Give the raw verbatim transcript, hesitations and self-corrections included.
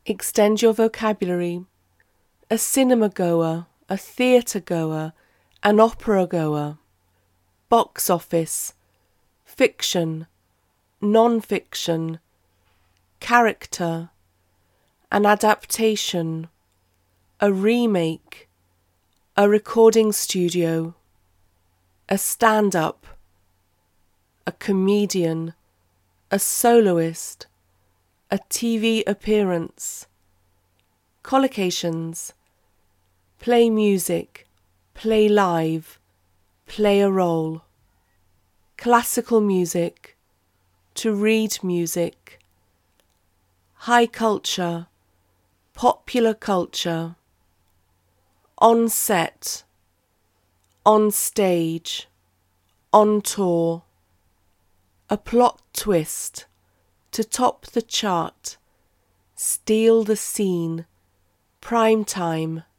Extend your vocabulary. A cinema goer, a theatre goer, an opera goer. Box office. Fiction, non-fiction. Character. An adaptation. A remake. A recording studio. A stand-up. A comedian. A soloist. A T V appearance. Collocations. Play music, play live, play a role. Classical music, to read music. High culture, popular culture. On set, on stage, on tour. A plot twist, to top the chart, steal the scene, prime time.